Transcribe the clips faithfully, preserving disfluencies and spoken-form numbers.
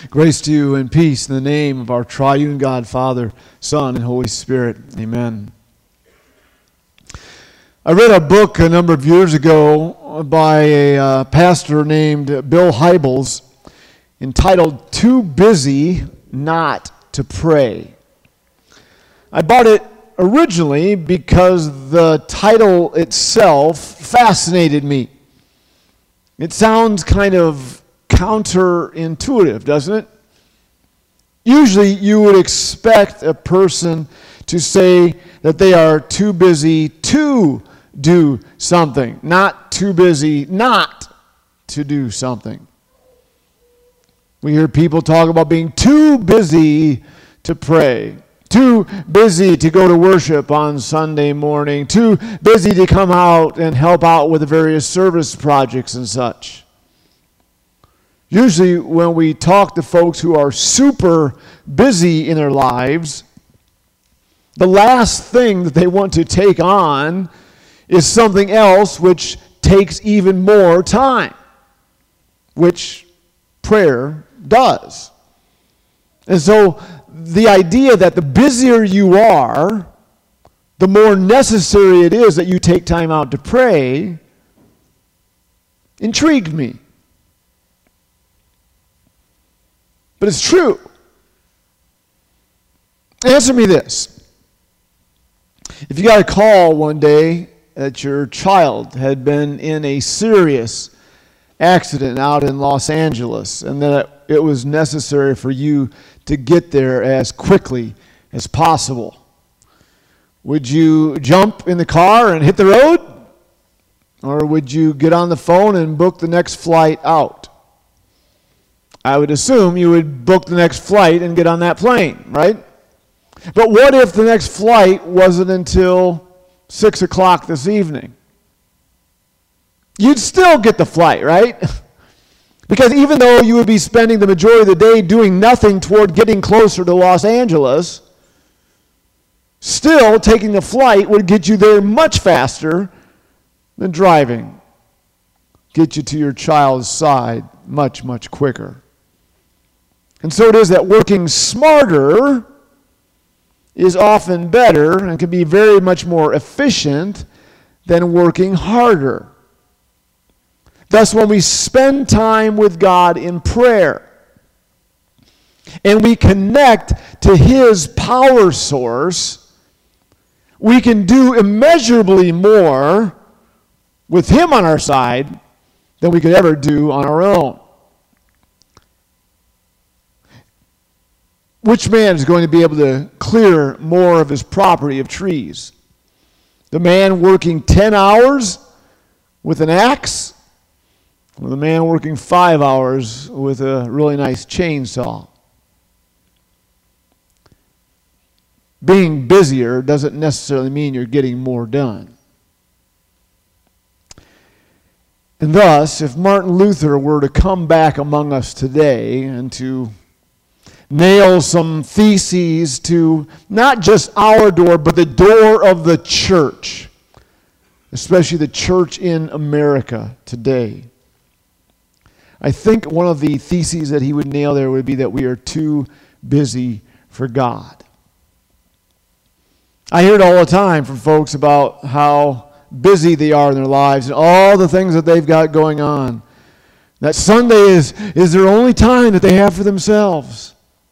Grace to you and peace in the name of our triune God, Father, Son, and Holy Spirit. Amen. I read a book a number of years ago by a uh, pastor named Bill Hybels entitled Too Busy Not to Pray. I bought it originally because the title itself fascinated me. It sounds kind of counterintuitive, doesn't it? Usually you would expect a person to say that they are too busy to do something, not too busy not to do something. We hear people talk about being too busy to pray, too busy to go to worship on Sunday morning, too busy to come out and help out with the various service projects and such. Usually when we talk to folks who are super busy in their lives, the last thing that they want to take on is something else which takes even more time, which prayer does. And so the idea that the busier you are, the more necessary it is that you take time out to pray intrigued me. But it's true. Answer me this. If you got a call one day that your child had been in a serious accident out in Los Angeles and that it was necessary for you to get there as quickly as possible, would you jump in the car and hit the road? Or would you get on the phone and book the next flight out? I would assume you would book the next flight and get on that plane, right? But what if the next flight wasn't until six o'clock this evening? You'd still get the flight, right? Because even though you would be spending the majority of the day doing nothing toward getting closer to Los Angeles, still taking the flight would get you there much faster than driving. Get you to your child's side much, much quicker. And so it is that working smarter is often better and can be very much more efficient than working harder. Thus, when we spend time with God in prayer and we connect to His power source, we can do immeasurably more with Him on our side than we could ever do on our own. Which man is going to be able to clear more of his property of trees? The man working ten hours with an axe, or the man working five hours with a really nice chainsaw? Being busier doesn't necessarily mean you're getting more done. And thus, if Martin Luther were to come back among us today and to nail some theses to not just our door, but the door of the church, especially the church in America today, I think one of the theses that he would nail there would be that we are too busy for God. I hear it all the time from folks about how busy they are in their lives and all the things that they've got going on. That Sunday is, is their only time that they have for themselves.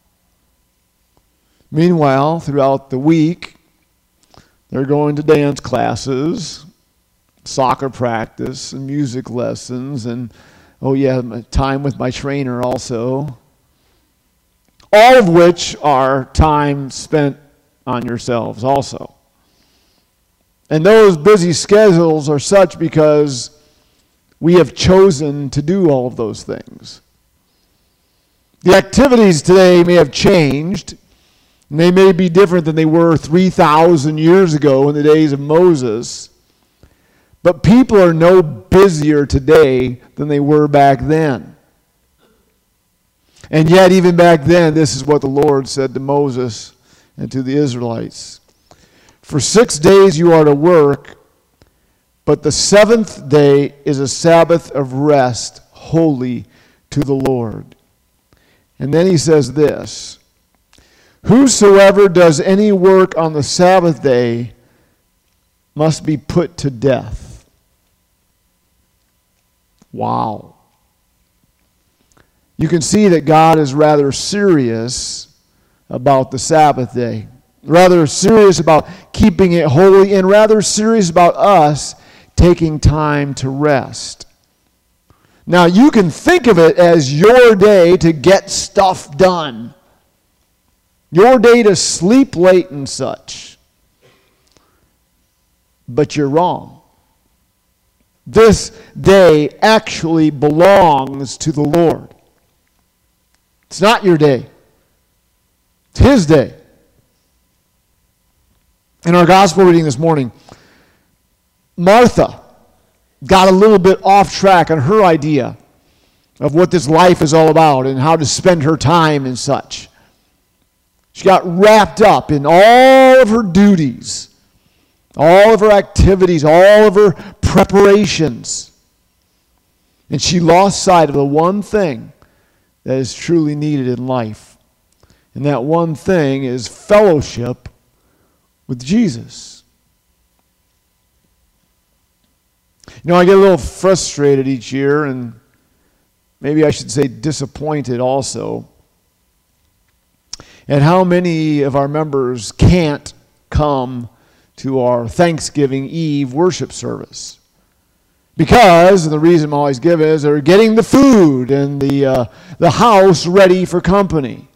Meanwhile, throughout the week, they're going to dance classes, soccer practice, and music lessons, and, oh yeah, time with my trainer also. All of which are time spent on yourselves also. And those busy schedules are such because we have chosen to do all of those things. The activities today may have changed. And they may be different than they were three thousand years ago in the days of Moses. But people are no busier today than they were back then. And yet, even back then, this is what the Lord said to Moses and to the Israelites. For six days you are to work, but the seventh day is a Sabbath of rest, holy to the Lord. And then he says this, whosoever does any work on the Sabbath day must be put to death. Wow. You can see that God is rather serious about the Sabbath day. Rather serious about keeping it holy, and rather serious about us taking time to rest. Now, you can think of it as your day to get stuff done. Your day to sleep late and such. But you're wrong. This day actually belongs to the Lord. It's not your day. It's His day. In our gospel reading this morning, Martha got a little bit off track on her idea of what this life is all about and how to spend her time and such. She got wrapped up in all of her duties, all of her activities, all of her preparations. And she lost sight of the one thing that is truly needed in life. And that one thing is fellowship with Jesus. You know, I get a little frustrated each year, and maybe I should say disappointed also, at how many of our members can't come to our Thanksgiving Eve worship service. Because, and the reason I'm always given is they're getting the food and the, uh, the house ready for company.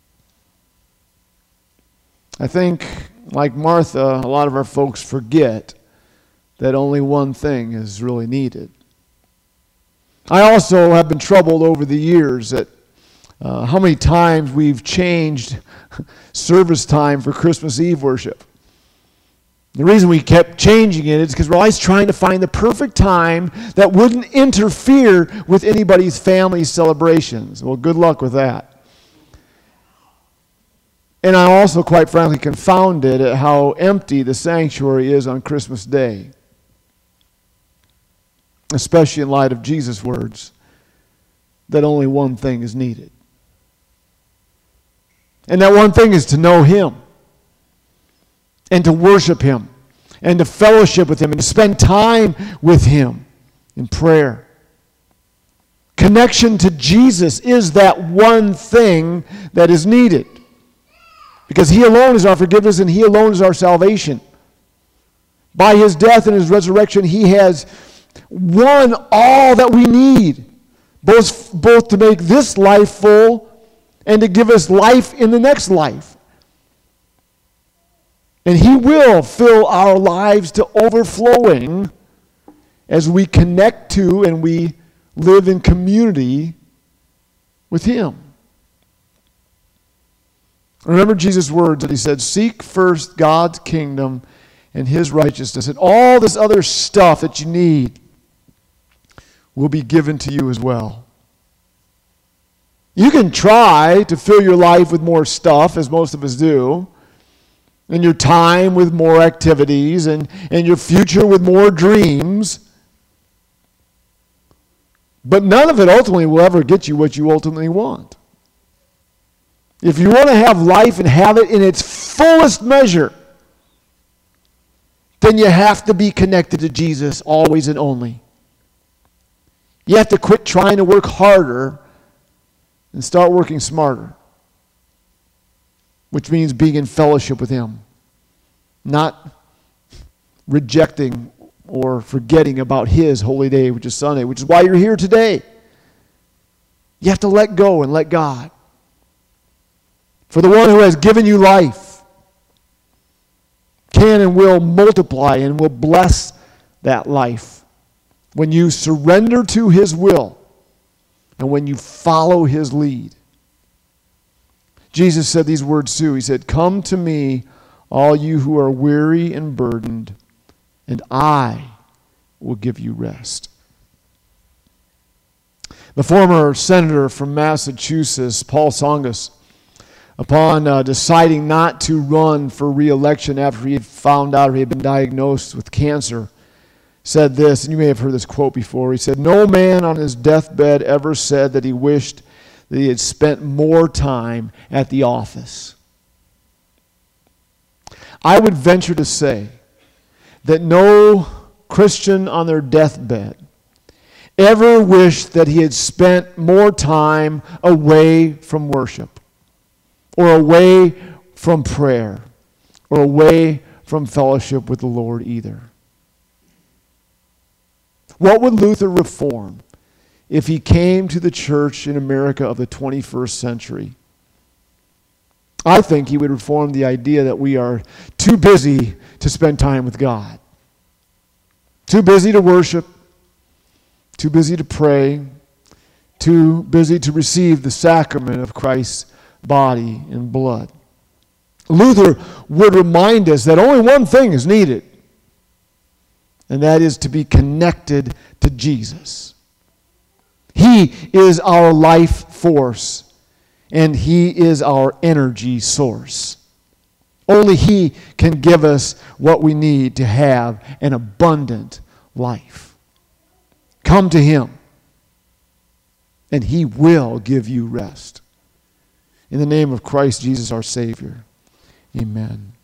I think, like Martha, a lot of our folks forget that only one thing is really needed. I also have been troubled over the years at uh, how many times we've changed service time for Christmas Eve worship. The reason we kept changing it is because we're always trying to find the perfect time that wouldn't interfere with anybody's family celebrations. Well, good luck with that. And I'm also, quite frankly, confounded at how empty the sanctuary is on Christmas Day, especially in light of Jesus' words that only one thing is needed. And that one thing is to know Him and to worship Him and to fellowship with Him and to spend time with Him in prayer. Connection to Jesus is that one thing that is needed. Because He alone is our forgiveness and He alone is our salvation. By His death and His resurrection, He has won all that we need, both, both to make this life full and to give us life in the next life. And He will fill our lives to overflowing as we connect to and we live in community with Him. Remember Jesus' words that He said, seek first God's kingdom and His righteousness, and all this other stuff that you need will be given to you as well. You can try to fill your life with more stuff, as most of us do, and your time with more activities, and, and your future with more dreams. But none of it ultimately will ever get you what you ultimately want. If you want to have life and have it in its fullest measure, then you have to be connected to Jesus always and only. You have to quit trying to work harder and start working smarter, which means being in fellowship with Him, not rejecting or forgetting about His holy day, which is Sunday, which is why you're here today. You have to let go and let God. For the one who has given you life can and will multiply and will bless that life when you surrender to His will and when you follow His lead. Jesus said these words too. He said, come to me, all you who are weary and burdened, and I will give you rest. The former senator from Massachusetts, Paul Tsongas, upon uh, deciding not to run for re-election after he had found out he had been diagnosed with cancer, said this, and you may have heard this quote before. He said, no man on his deathbed ever said that he wished that he had spent more time at the office. I would venture to say that no Christian on their deathbed ever wished that he had spent more time away from worship, or away from prayer, or away from fellowship with the Lord either. What would Luther reform if he came to the church in America of the twenty-first century? I think he would reform the idea that we are too busy to spend time with God. Too busy to worship, too busy to pray, too busy to receive the sacrament of Christ's body and blood. Luther would remind us that only one thing is needed, and that is to be connected to Jesus. He is our life force, and he is our energy source. Only he can give us what we need to have an abundant life. Come to him, and he will give you rest. In the name of Christ Jesus our Savior, amen.